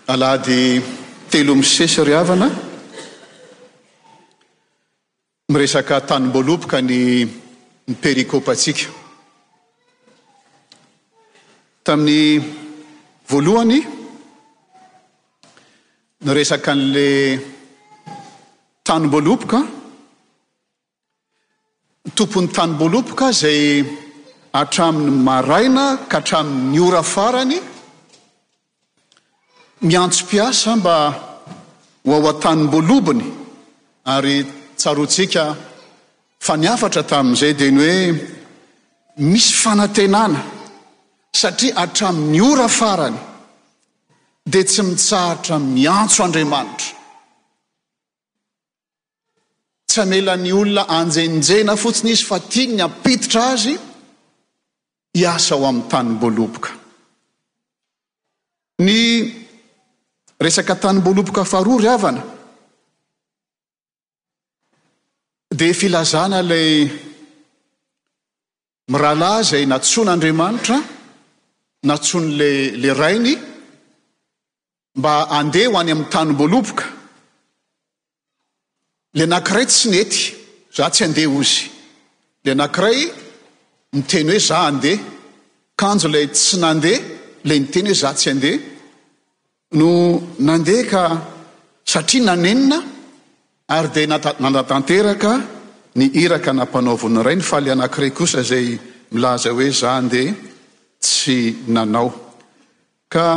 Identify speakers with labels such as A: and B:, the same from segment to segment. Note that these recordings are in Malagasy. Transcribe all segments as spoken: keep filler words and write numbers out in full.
A: alady telo misesy ry havana miresaka tanim-boalopoka ny ny perikôpatsika. Tamin'ny voalohany niresaka an'le tanim-boalopoka, tompon'ny tanim-boalopoka zay hatramin'ny maraina ka hatramin'ny ora farany miantso-piasa mba ho ao an-tanim-boalobony, ary tsaroantsika fa niafatra tamin'izay dia ny hoe misy fanantenana satria hatramin'ny ora farany dia tsy mitsahatra miantso Andriamanitra. Tsy amela ny olona anjenjena fotsiny izy fa tiany ampiditra azy hiasa ao amin'ny tanim-boalopoka. Ny resaka tanim-boalopoka faharoa ry havana dia filazana ilay mirahalahy izay natsoan'Andriamanitra, natsoany le le rainy mba handeha ho any amin'ny tanim-boalopoka. Le anankiray tsy nety, za tsy handeha ozy. Le anankiray miteny hoe za handeha, kanjo ilay tsy nandeha, ilay niteny hoe za tsy handeha, no nandeha ka satria nanenina ary dia nanatanteraka ny iraka nampanaovony rainy, fa le anankiray kosa izay milaza hoe za handeha tsy nanao. Ka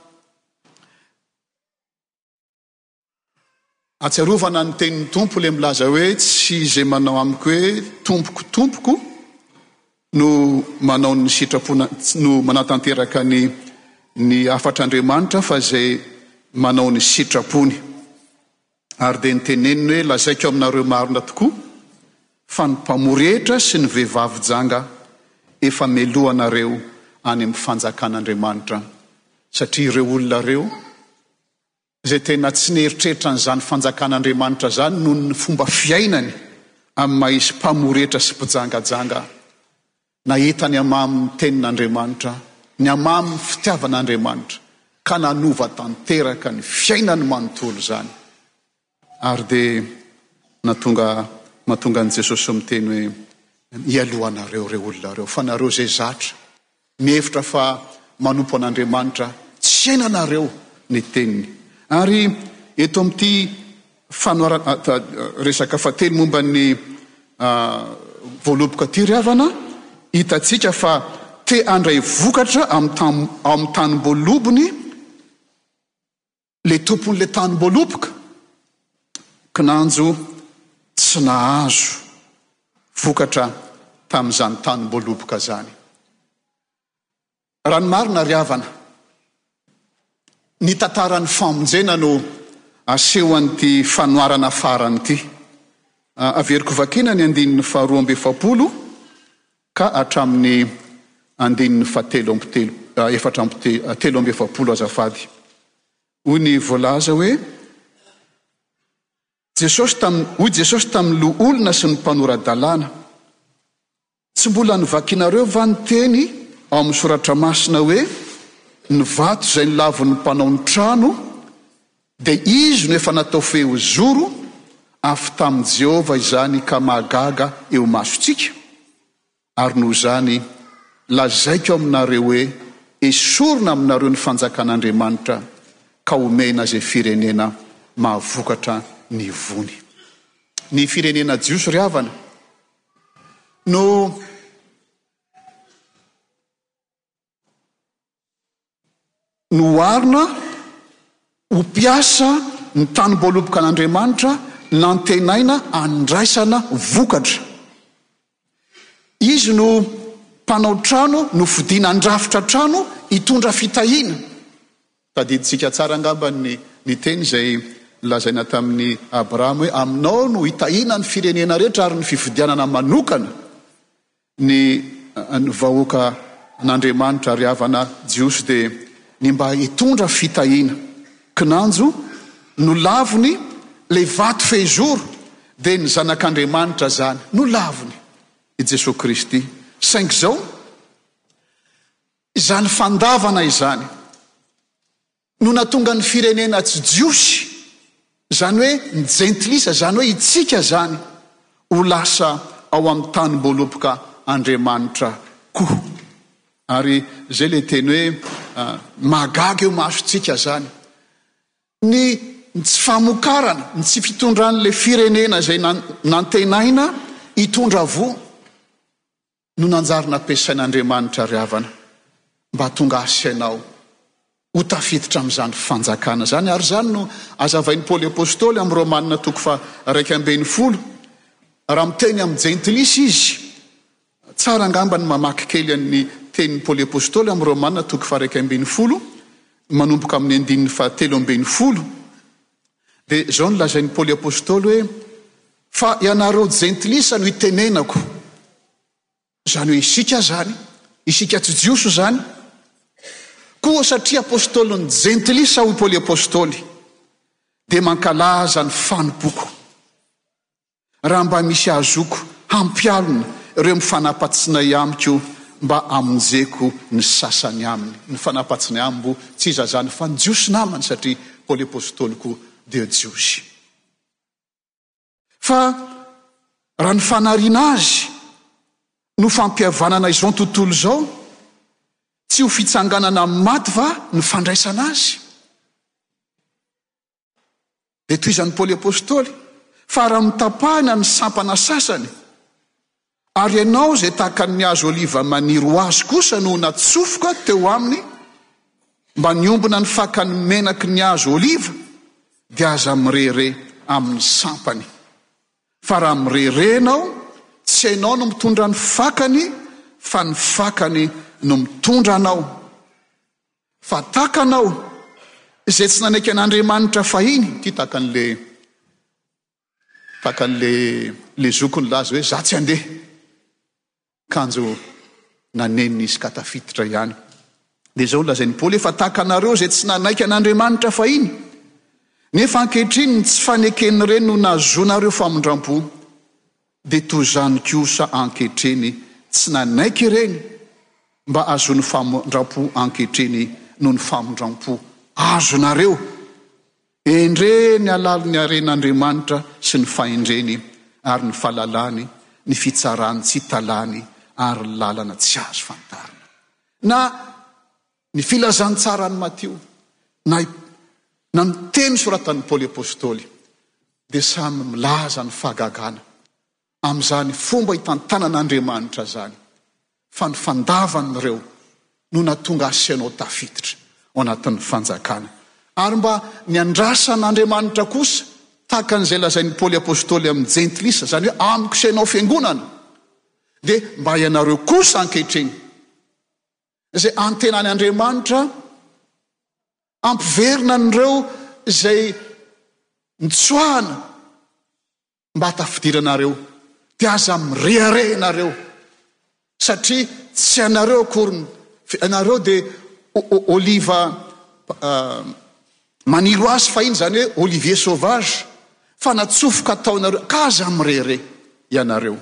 A: atsiarovana ny tenin'ny tompo le milaza hoe tsy izay manao amiko hoe tompoko tompoko no manao ny sitrapona, no manatanteraka ny ny afatr'Andriamanitra, fa izay manao ny sitrapony. Ary dia niteneniny hoe lazaiko aminareo marina tokoa fa ny mpamoretra sy ny vehivavy janga efa melohanareo any amin'ny fanjakan'Andriamanitra, satria ireo olona ireo izay tena tsy neritreritra n'izany fanjakan'Andriamanitra zany noho ny fomba fiainany amin'ny mahisy mpamoretra sy mpijangajanga, nahitany amamin'ny tenin'Andriamanitra, ny amamin'ny fitiavan'Andriamanitra, ka nanova tanteraka ny fiainany manontolo zany. Ary dia natonga mahatonga an'i Jesosy miteny hoe ialohanareo reo olona reo, fa nareo zay zatra mihevitra fa manompo an'Andriamanitra tsy hainanareo ny teniny. Ary eto amin'ity fanoarana resaka fatelo momba ny voalopoka ty ry havana, hitatsika fa te andray vokatra amin'ny tanim-boalobony le tompon'le tanim-boalopoka, kinanjo tsy nahazo vokatra tamin'izany tanim-boalopoka zany. Raha ny marina ry havana, ny tantaran'ny famonjena no aseho an'ity fanoarana farany ity. Averiko vakina ny andinin'ny faharoa amby efapolo ka hatramin'ny andinin'ny fahatelo amby telo efatra amby telo amby efapolo azafady. Hoy ny voalaza hoe Jesosy tam hoy Jesosy tamin'ny loha olona sy ny mpanorandalàna, tsy mbola nivakinareo va ny teny ao amin'ny soratra masina hoe ny vato izay nilavon'ny mpanao ny trano dia izy no efa natao feo zoro afy tamin'i Jehova izany ka mahagaga eo masontsika. Ary noho izany lazaiko aminareo hoe esorina aminareo ny fanjakan'Andriamanitra ka omena izay firenena mahavokatra ny vony. Ny firenena jiosy ry havana no noarina ho piasa ny tanim-boalopoka an'Andriamanitra, nantenaina andraisana vokatra. Izy no mpanao trano, no fidina andrafitra trano hitondra fitahiana. Tadiditsika tsara angamba ny ny teny izay lazaina tamin'ny Abrahama hoe aminao no hitahiana ny firenena rehetra ary ny fifidianana manokana ny ny vahoaka an'Andriamanitra ry havana jiosy dia ny mba hitondra fitahiana. Kinanjo no lavony le vato fehizoro dia ny zanak'Andriamanitra zany no lavony i Jesosy Kristy. Saingy zao izany fandavana izany no natonga ny firenena tsy jiosy, zany hoe ny jentilisa, zany hoe itsika zany ho lasa ao amin'ny tany mbolopoka Andriamanitra koa. Ary zay le teny hoe uh, magaga eo masotsika zany. Ny tsy famokarana, ny tsy fitondran'le firenena zay nantenaina hitondra vo no nanjary nampiasain'Andriamanitra ry havana mba tonga asianao ho tafiditra amin'izany fanjakana zany. Ary zany no azavain'ny Paoly apôstôly amin'ny Romanina toko fa raika ambin'ny folo. Raha miteny amin'ny jentilisa izy, tsara angamba ny mamaky kely an'ny tenin'ny Paoly apôstôly amin'ny Romanina toko fa raika ambin'ny folo manomboka amin'ny andininy fa telo ambin'ny folo. Dia zao no lazain'ny Paoly apôstôly hoe fa ianareo jentilisa no itenenako, zany hoe isika zany, isika tsy jiosy zany, koa satria apôstôly ny jentilisa ho Paoly apôstôly dia mankalaza ny fanompoko. Raha mba misy azoko hampialona ireo mifanapatsinay amiko mba amonjeko ny sasany aminy. Ny fanapatsinay ambo tsy iza zany fa ny jiosy namany, satria Paoly apôstôly koa dia jiosy. Fa raha ny fanariana azy no fampihavanana izao tontolo zao, tsy ho fitsanganana maty va ny fandraisana azy. Dia toy izany Paoly apôstôly, fa raha mitapahina ny sampana sasany, ary ianao zay tahaka ny hazo oliva maniry ho azy kosa no natsofoka teo aminy mba niombona ny fakany menaky ny hazo oliva, dia aza mirere amin'ny sampany. Fa raha mirerenao, tsy hainao no mitondra ny fakany, fa ny fakany no mitondra anao. Fa takanao izay tsy nanaiky an'Andriamanitra fahiny, ty takan'le takan'le le zokony lazy hoe za tsy andeha, kanjo naneniny izy ka tafiditra ihany. Dia zao lazain'ny Paoly efa takanareo zay tsy nanaiky an'Andriamanitra fahiny, nefa ankehitriny tsy fanekeny ireny no nazonareo famondram-po, dia toy izany kosa ankehitriny tsy nanaiky ireny mba azony famondram-po ankehitriny no ny famondram-po azonareo. Endre ny alalo ny aren'Andriamanitra sy ny fahendreny ary ny fahalalany, ny fitsarany tsy talany ary ny lalana tsy azo fantarina. Na ny filazany tsara ny Mateo, na na ny teny soratan'ny Paoly apôstôly, dia samy milaza ny fahagagana amin'izany fomba hitantanan'Andriamanitra zany, fa ny fandavan'ireo no natonga asianao tafiditra ao anatin'ny fanjakana. Ary mba ny andrasan'Andriamanitra kosa tahaka an'izay lazain'ny Paoly apôstôly amin'ny jentilisa, zany hoe amiko sy ianao fiangonana, dia mba ianareo kosa ankehitriny izay antenany Andriamanitra ampiverina an'ireo izay mitsoahana mba hatafidiranareo, dia aza mireharehanareo, satria tsy anareo akory, anareo dia oliva uh, maniry azy fahiny, zany hoe olivier sauvage, fa natsofoka ataonareo ka aza mirehare ianareo.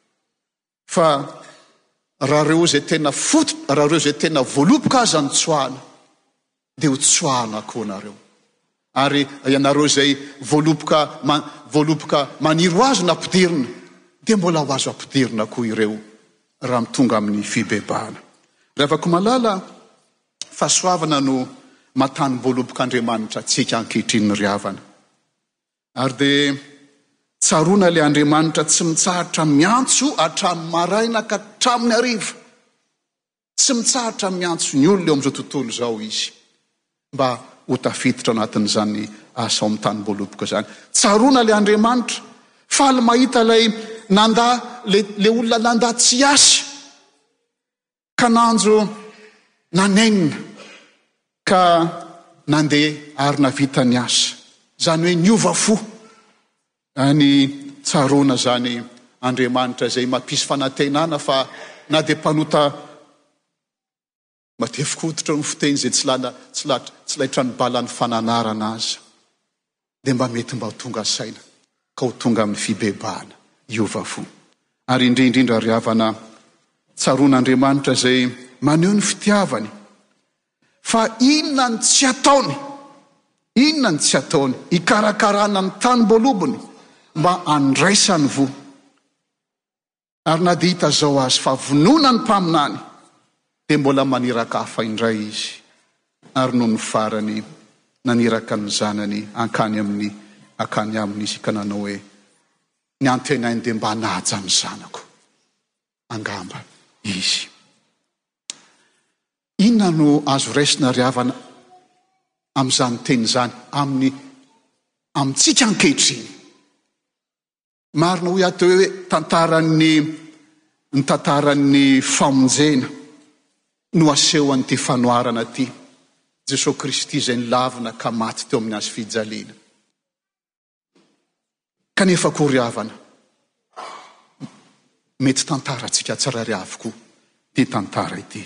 A: Fa raha reo zay tena foto, raha reo zay tena voalopoka aza ny tsoahana, dia ho tsoahana koa nareo. Ary ianareo zay voalopoka ma, voalopoka maniry azo nampidirina, dia mbola ho azo ampidirina koa ireo raha mitonga amin'ny fibebahana. Raha afaka malala fahasoavana no matany voalopok'Andriamanitra tsika ankehitriny ry havana. Ary dia tsaroana le Andriamanitra tsy mitsahatra miantso hatramin'ny maraina ka hatramin'ny hariva, tsy mitsahatra miantso ny olona eo amin'izao tontolo zao izy, mba ho tafiditra anatin'izany asa ao amin'ny tany voalopoka zany. Tsaroana le Andriamanitra, faly mahita lay nanda le, le olona nanda tsy asa ka nanjo nanenina ka nandeha ary navita ny asa, zany hoe niova fo. Ny tsaroana zany Andriamanitra zay mampisy fanantenana, fa na dia mpanota matevikoditra ny fiteny zay tsy lana tsy latra tsy laitra ny balan'ny fananarana azy, dia mba mety mba ho tonga saina ka ho tonga amin'ny fibebahana iova fo. Ary indrindrindra ry havana, tsaroan'Andriamanitra zay maneho ny fitiavany, fa inona ny tsy ataony inona ny tsy ataony hikarakarana ny tanymbolobony mba andraisany vo ary na dia hita zao azy fa vonona ny mpaminany dia mbola maniraka hafa indray izy ary no ny farany naniraka ny zanany ankany amin'ny akany amin'izy ka nanao hoe ny antenainy dia mba nahaja ny zanako angamba izy. Inona no azo raisina ry havana amin'izany teny zany amin'ny amintsika ankehitriny? Marina ho ato hoe tantaran'ny ny tantaran'ny famonjena no asehon'ny ty fanoarana ty Jesosy Kristy izay nilavina ka maty teo amin'ny azy fijaliana. Kanefa koa ry havana, mety tantarantsika tsirairay avokoa ty tantara ity.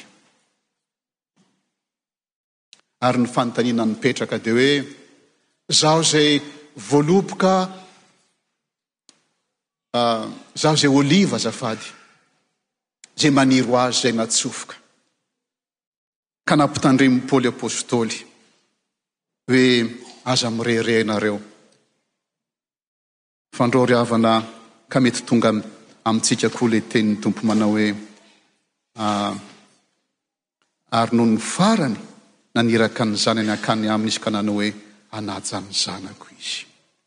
A: Ary ny fanontaniana nipetraka dia hoe zaho zay voaloboka uh, zaho zay oliva azafady zay maniro azy zay natsofoka ka nampitandremy Paoly apôstôly hoe aza mirerenareo fandro ry havana ka mety tonga amintsika koa le tenin'ny tompo manao hoe uh, ary noho ny farany naniraka ny zanany akany amin'izy ka nanao hoe anaja ny zanako izy.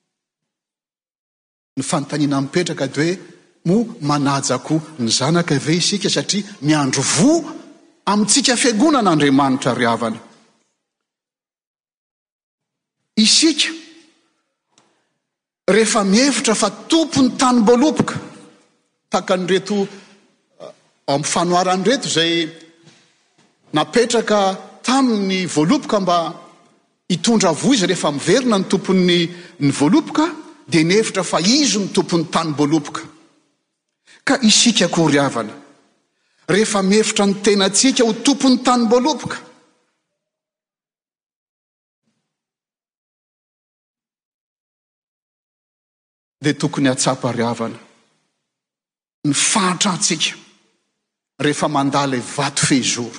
A: Ny fanontaniana mipetraka dia hoe mo manajako ny zanaka ve isika satria miandro vo amintsika fiangonan'Andriamanitra ry havana. Isika rehefa mihevitra fa tompony tanymboaloboka tahaka nyreto amin'ny fanoaran'reto zay napetraka tamin'ny voaloboka mba hitondra vo izy rehefa miverina ny tompony ny voaloboka dia nihevitra fa izy ny tompony tanymboaloboka. Ka isika koa ry havana rehefa mihevitra ny tenantsika ho tompony tanymboaloboka dia tokony hatsapa ry havana ny fahatrantsika rehefa mandala vato fehizoro.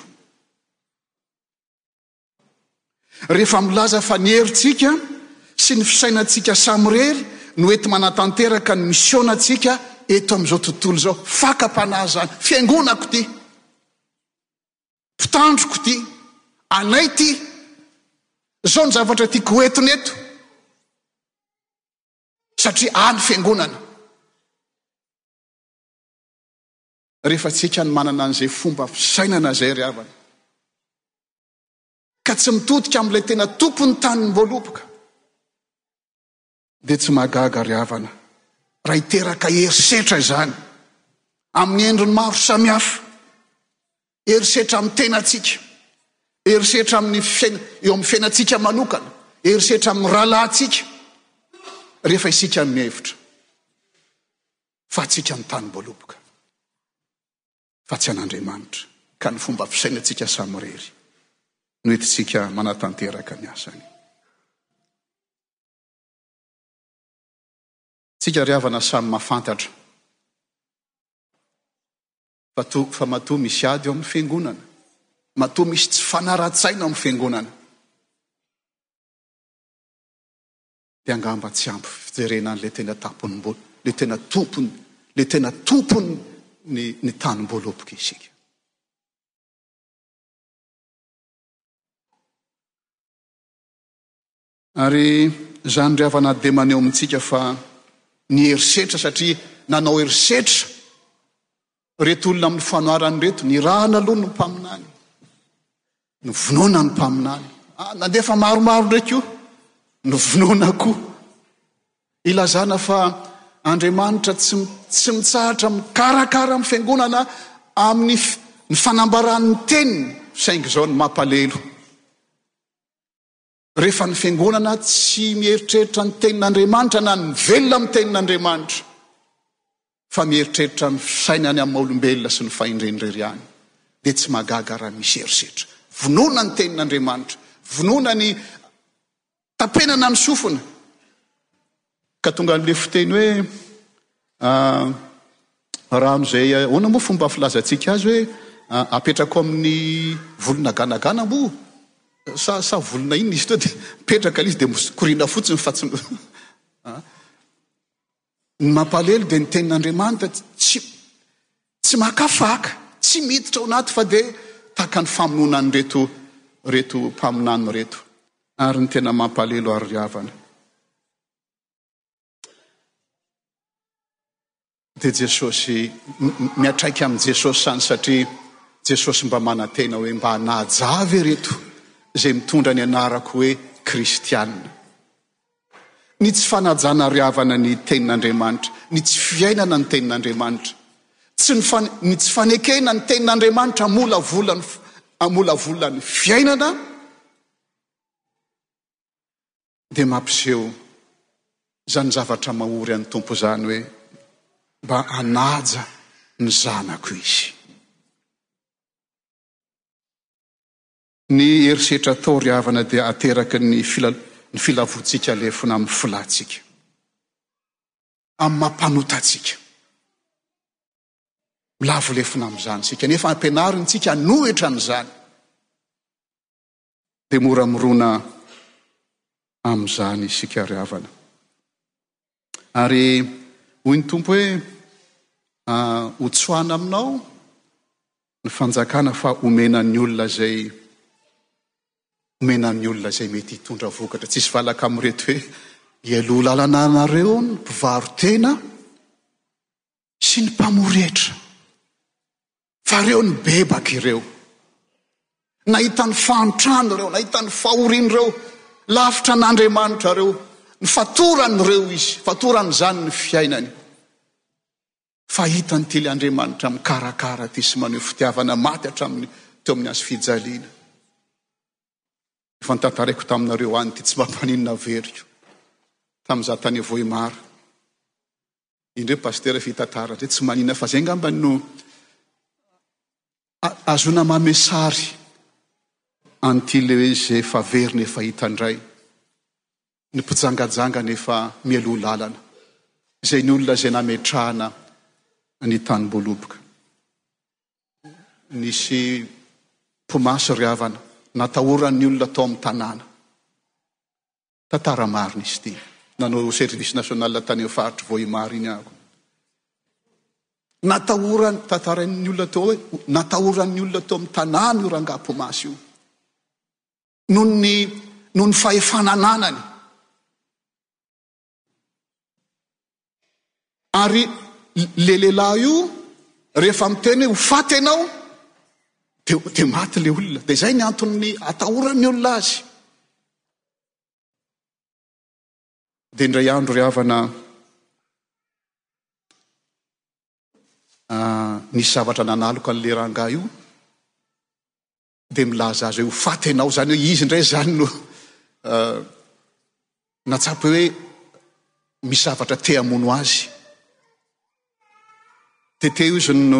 A: Rehefa milaza fa ny herintsika sy ny fisainantsika samirery no ety manatanteraka ny misionatsika eto amin'izao tontolo zao, fakam-panahy zany, fiangonako ty, mpitandroko ty, anay ty, zao ny zavatra tiako hoentiny eto satria any fiangonana. Rehefa tsika ny manana an'izay fomba fisainana zay ry havana ka tsy mitodika amin'ilay tena tompony tanymboaloboka dia tsy mahagaga ry havana raha hiteraka herisetra izany amin'ny endriny maro samihafa, herisetra amin'ny tenantsika, herisetra amin'ny fiaina eo amin'ny fiainantsika manokana, herisetra amin'ny rahalahintsika rehefa isika mihevitra fa tsika ny tanymboaloboka fa tsy an'Andriamanitra ka ny fomba fisainantsika samirery no entintsika manatanteraka ny asany. Tsika ry havana samy mahafantatra fa, to, fa matoa misy ady eo amin'ny fiangonana, matoa misy tsy fanara-tsaina amin'ny fiangonana dia angamba tsy ampy fijerena an'le tena tapony le tena tompony le tena tompony ny, ny tanymboaloboka isika. Ary zany ry havana dia maneho amintsika fa ny herisetra satria nanao herisetra reto olona amin'ny fanoarany reto, ny rahana aloha ny mpaminany, ny vonoana ny mpaminany. Ah, nandefa maromaro ndraiky io, ny vonoana koa. Ilazana fa Andriamanitra tsy, tsy mitsahatra mikarakara amin'ny fiangonana amin'ny ny fanambaran'ny teniny, saingy zao ny mampalelo. Rehefa ny fiangonana tsy mieritreritra ny tenin'Andriamanitra na ny velona amin'ny tenin'Andriamanitra fa mieritreritra ny fisainany amin'ny olombelona sy ny fahendrendreriany dia tsy mahagaga raha misy herisetra. Vonoana ny tenin'Andriamanitra, vonoana ny tapenana ny sofina ka tonga n'le fiteny hoe uh, rano zay ahoana moa fomba filazantsika azy hoe uh, apetrako amin'ny volona ganagana mo sa sa volona iny izy teo de mipetraka l izy de korina fotsiny fa tsy ny mampalelo de ny tenin'Andriamanitra tsy tsy makafaka tsy miditra ao anaty fa de tahaka ny famononany reto reto mpaminany reto ary ny tena mampalelo ary riavana de Jesosy miatraiky amin'ny Jesosy sany satria Jesosy mba manantena hoe mba nahajavy reto zay mitondra ny anarako hoe kristianina. Ny tsy fanajana riavana ny tenin'Andriamanitra, ny tsy fiainana ny tenin'Andriamanitra, tsy ny fan- ny tsy fanekena ny tenin'Andriamanitra amolavolany amolavolany fiainana de mampiseho zany zavatra mahory an'ny tompo zany hoe mba anaja ny zanako izy. Ny erisetra tao riavana dia ateraky ny fila ny filavontsika lefina amin'ny filatsika, amin'ny mampanotatsika. Milavo lefina amin'izany sika, nefa ampianarintsika nohitra n'izany. De mora mirona amin'izany isika riavana. Ary hoy ny tompo hoe uh, hotsoana aminao ny fanjakana fa omena ny olona zay omena ny olona zay mety hitondra vokatra. Tsisy valaka amin'reto hoe ialoha lalana anareo ny mpivarotena sy ny mpamoretra fa reo ny bebaka ireo. Nahita ny fahantrano reo, nahita ny fahorian'ireo lavitra n'Andriamanitra reo, ny fatoran'ireo izy, fatoran' zany ny fiainany. Fahita ny tily Andriamanitra mikarakara ty sy maneho fitiavana maty hatramin'ny teo amin'ny azo fijaliana. Efa nitantaraiko taminareo any ty tsy mampaninona veriko tamin'iza tany Vohimara. Indreo pastera fitantara re tsy manina fa zay ngamba no azona mamesary anty le hoe zay efa verina efa hitandray, ny mpijangajanga nefa mialoha lalana, zay ny olona zay nametrahana ny tanimboloboka. Nisy mpomasy riavana natahoran'ny olona tao amin'ny tanàna. Tantara marina izy ty. Nanao service national tany amin'ny faritra Vohimara iny ako. Natahorany tantaran'ny olona tao hoe natahoran'ny olona tao amin'ny tanàna io rangaha mpomasy io. Noho ny noho ny fahefanananany. Ary le lehilahy io rehefa miteny ho faty ianao de, de maty le olona. De zay ny antony atahoran'ny olona azy. De indray andro riavana uh, nisy zavatra nanaloka an'le rangaha io de milaza azy hoe ho faty ianao, zany hoe izy indray zany no uh, natsapy hoe misy zavatra te hamono azy. De teo izy no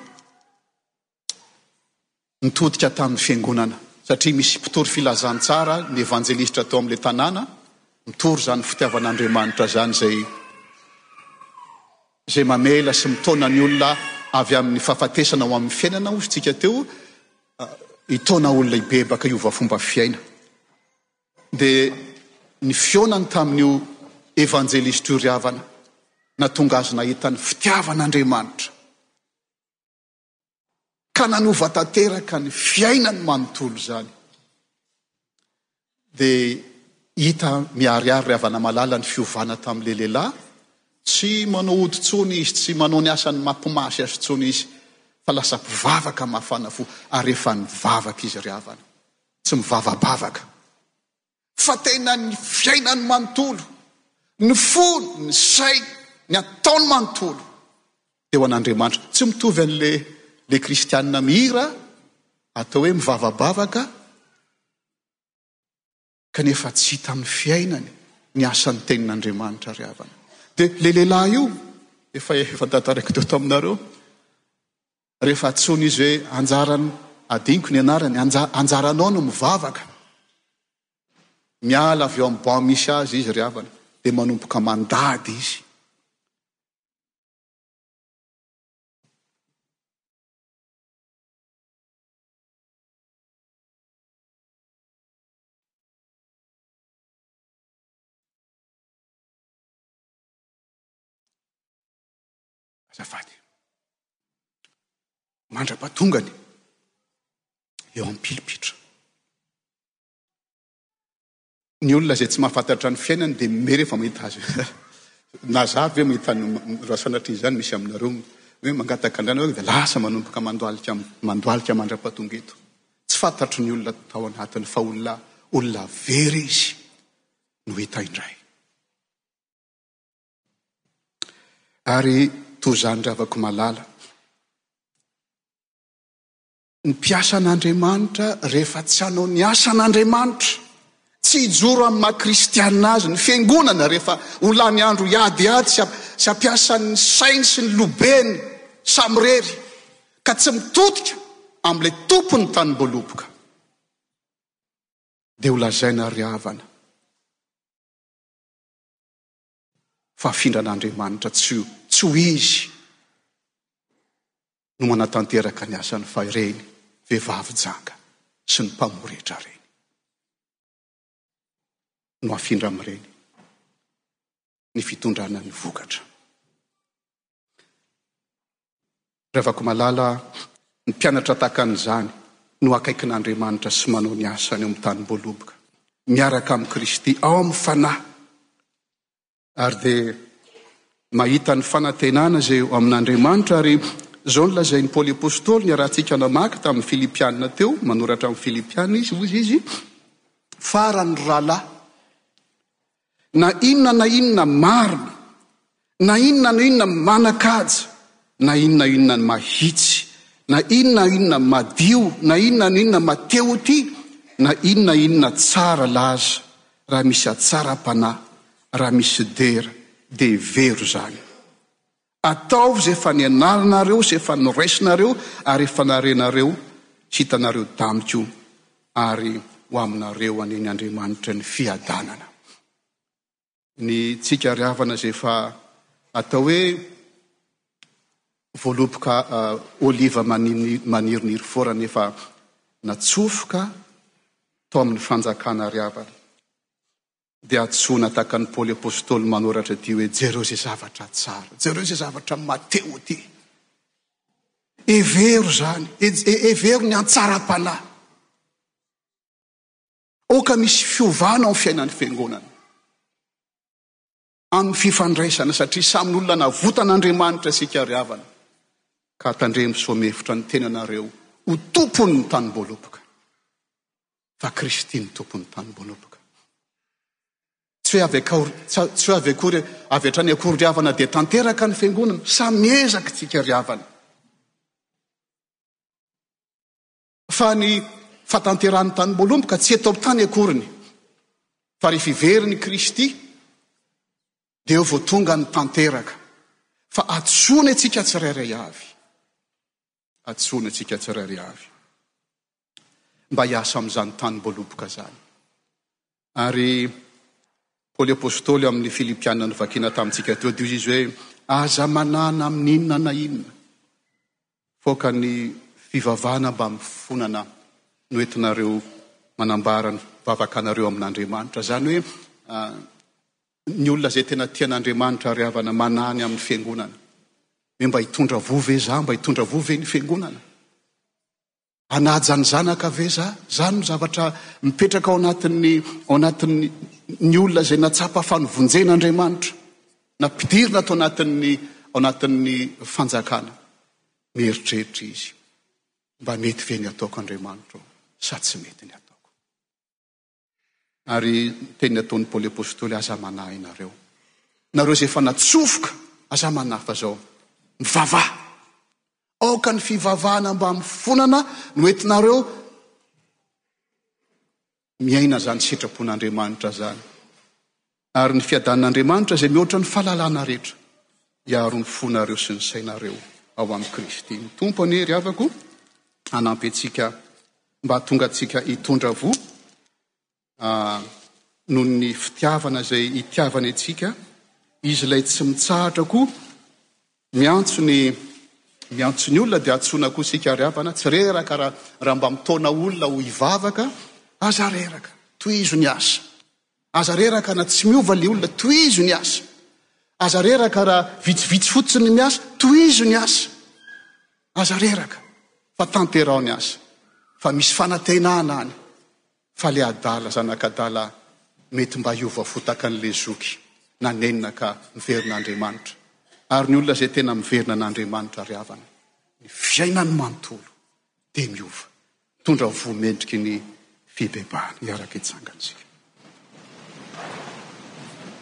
A: nitodika tamin'ny fiangonana satria misy mpitory filazantsara ny evanjelistra tao amin'le tanàna, mitory zany fitiavan'Andriamanitra zany zay zay mamela sy mitona ny olona avy amin'ny fahafatesana ho amin'ny fiainana ozy tsika teo uh, hitona olona ibebaka iova fomba fiaina. De ny fionany tamin'io evanjelistra io riavana natonga azy nahita ny fitiavan'Andriamanitra ka nanova tanteraka ny fiainany manontolo zany. De hita miariary riavana malala ny fiovana tamin'le lehilahy, tsy manao odintsony izy, tsy manao ny asany mampimasy azy tsony izy, fa lasa mpivavaka mafana fo. Ary efa nivavaka izy riavana, tsy mivavabavaka fa tena ny fiainany manontolo, ny fony, ny say, ny ataony manontolo de ho an'Andriamanitra. Tsy mitovy an'le le kristianina mihira atao hoe mivavabavaka kanefa tsy hita amin'ny fiainany ny asan'ny tenin'Andriamanitra riavana. De le lehilahy io efa efa tantaraiko teo taminareo, rehefa atsony izy hoe anjarany adiniko ny anarany anja, anjaranao no mivavaka, miala avy eo amin'ny banc misy azy izy riavana de manomboka mandady izy. azafady mandra-patongany eo amin'ny pilipitra. Ny olona zay tsy mahafantatra ny fiainany dia mery efa mahita azy nazavy hoe mahita rasanatry zany misy aminareo hoe mangataka andrana hoe dia lasa manomboka mandoalika mandoalika mandra-patonga eto. Tsy fantatry ny olona tao anatiny fa olona olona very izy no hita indray. Ary toy zany ravako malala, ny mpiasa an'Andriamanitra rehefa tsy hanao ny asan'Andriamanitra, tsy hijoro amin'ny maha-kristianina azy ny fiangonana rehefa ho lany andro iadiady sy ampiasa ny sainy sy ny lobeny samirery ka tsy mitodika amin'ilay tompony tanimboloboka dia ho lazaina ry havana fa afindran'Andriamanitra tsy tsy ho izy no manatanteraka ny asany fa ireny vehivavy janga sy ny mpamoretra reny no afindra amin'ireny ny fitondrana ny vokatra. Ravako malala, ny mpianatra takan'izany no akaikin'Andriamanitra sy manao ny asany eo amin'ny tanimboloboka miaraka amin'ny Kristy ao amin'ny fanahy ary dia mahita ny fanantenana zay eo amin'Andriamanitra. Ary zao ny lazain'ny Paoly apôstôly ny arahantsika namaky tamin'ny Filipianina teo, manoratra amin'ny Filipianina izy hozy izy farany rahalahy, na inona na inona marina, na inona na inona manakaja, na inona inona mahitsy, na inona inona madio, na inona na inona mateoty, na inona inona tsara laza, raha misy atsara-panahy, raha misy dera dia vero zany. Ataovy zay efa nianaranareo, zay efa noraisinareo ary efa narenareo tsy hitanareo tamiko ary ho aminareo aneny Andriamanitra ny fiadanana. Ny tsika ry havana zay efa atao hoe voaloboka uh, oliva maniriniry forana efa natsofoka tao amin'ny fanjakana ry havana dia atsoina taka ny Paoly apôstôly manoratra ty hoe jereo zay zavatra tsara, jereo zay zavatra mateo ty, evero zany, evero ny antsara-panahy. Oka misy fiovana amin'ny fiainan'ny fiangonana amin'ny fifandraisana satria samy olona navotan'Andriamanitra sika ry havana ka tandremo somefitra ny tenanareo ho tompony ny tanimboloboka fa Kristy ny tompony tanimboloboka. Tsy hoe avy akory avy hatrany akory ry havana dia tanteraka ny fiangonana, samy miezaka tsika ry havana fa ny fatanteran'ny tanimboloboka tsy eto tany akoriny fa rehefa iveriny Kristy dia eo vao tonga ny tanteraka fa atsoina antsika tsirairay avy, atsoina antsika tsirairay avy mba hiasa amin'izany tanimboloboka zany. Ary Paoly apôstôly amin'ny Filipianina novakina tamintsika teo dia izy hoe aza manana amin'ny inona na inona foka ny fivavahana mba mifonana no entinareo manambara ny vavakanareo amin'Andriamanitra. Zany hoe uh, ny olona zay tena tian'Andriamanitra ry havana manany amin'ny fiangonana hoe mba hitondra vove za, mba hitondra vove ny fiangonana, anaja ny zanaka ve za, zany no zavatra mipetraka ao anatin'ny ao anatin'ny ny olona zay natsapa fanovonjen'Andriamanitra na mpidirina atao anatin'ny ao anatin'ny fanjakana. Mieritreritra izy mba mety ve ny ataoko Andriamanitra sa tsy mety ny ataoko. Ary teny ataon'ny Paoly apôstôly aza manahy nareo, nareo zay efa natsofoka aza manahy fa zao mivavaha aoka ny fivavahana mba mifonana no entinareo miaina zany sitrapon'Andriamanitra zany. Ary ny fiadanan'Andriamanitra zay mihoatra ny fahalalana rehetra hiaro ny fonareo sy ny sainareo ao amin'ny Kristy. Ny tompony ry havako hanampy antsika mba tonga antsika hitondra vo uh, noho ny fitiavana zay hitiavany antsika, izy ilay tsy mitsahatra koa miantso ny miantso ny olona dia atsoina koa sika ry havana tsy reraka raha raha mba mitona olona ho hivavaka, aza reraka tohizo ny asa, aza reraka na tsy miova le olona tohizo ny asa, aza reraka raha vitsivitsy fotsiny ny asa tohizo ny asa aza reraka fa tanterao ny asa fa misy fanantenana any fa le adala zanakadala mety mba hiova fotaka an'le zoky nanenina ka miverin'Andriamanitra ary ny olona izay tena miverina an'Andriamanitra ry havana ny fiainany manontolo dia miova tondra vomendriky ny fibebahana iaraka itsangantsika.